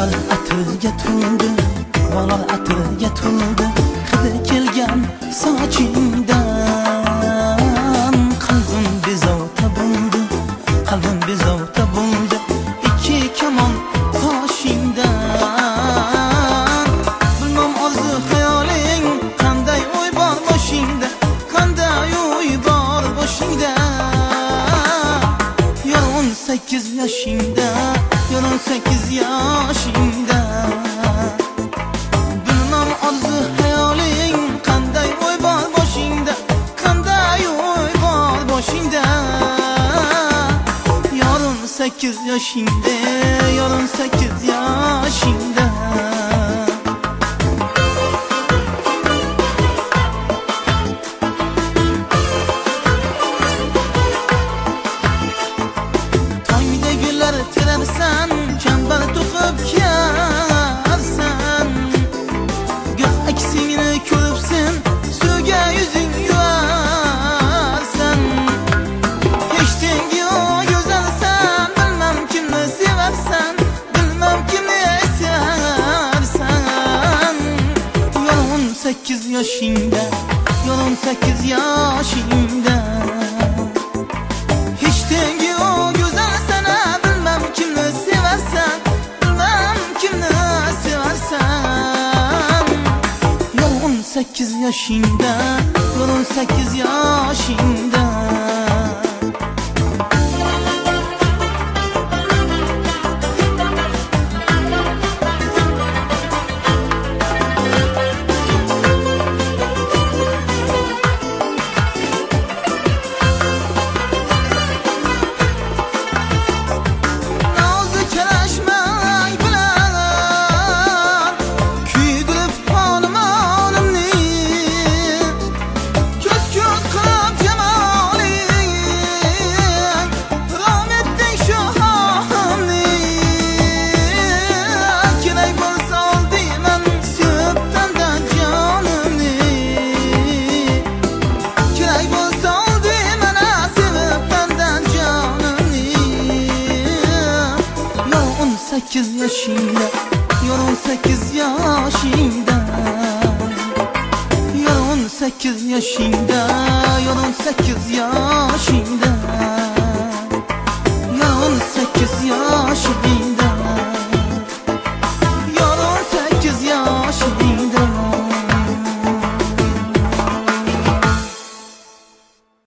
Gullar atirga to'ldi, bog'lar atirga to'ldi, hidi kelgan sochingdan. Qalbim bezovta bo'ldi, qalbim bezovta bo'ldi, ikki kamon qoshingdan. Bilmam orzu hayoling qanday o'y bor boshingda, qanday o'y bor boshingda. 18 yoshingda, 18 yoshingda. Bilmam orzu hayoling qanday o'y bor boshingda, qanday o'y bor boshingda. 18 yoshingda, 18 yoshingda. Terarsan, chambar to'qib kiyarsan. Goh aksingni ko'ribsan, suvga yuzing yuvarsan. Hech tengi yo'q go'zalsan, bilmam kimni sevarsan, bilmam kimni sevarsan. 18 yoshingda, 18 yoshingda. Hech tengi yo'q go'zalsan, bilmam kimni sevarsan, bilmam kimni sevarsan. 18 yoshingda, 18 yoshingda. Sekiz yaşında, 18 yaşında. 18 yaşında, 18 yaşında.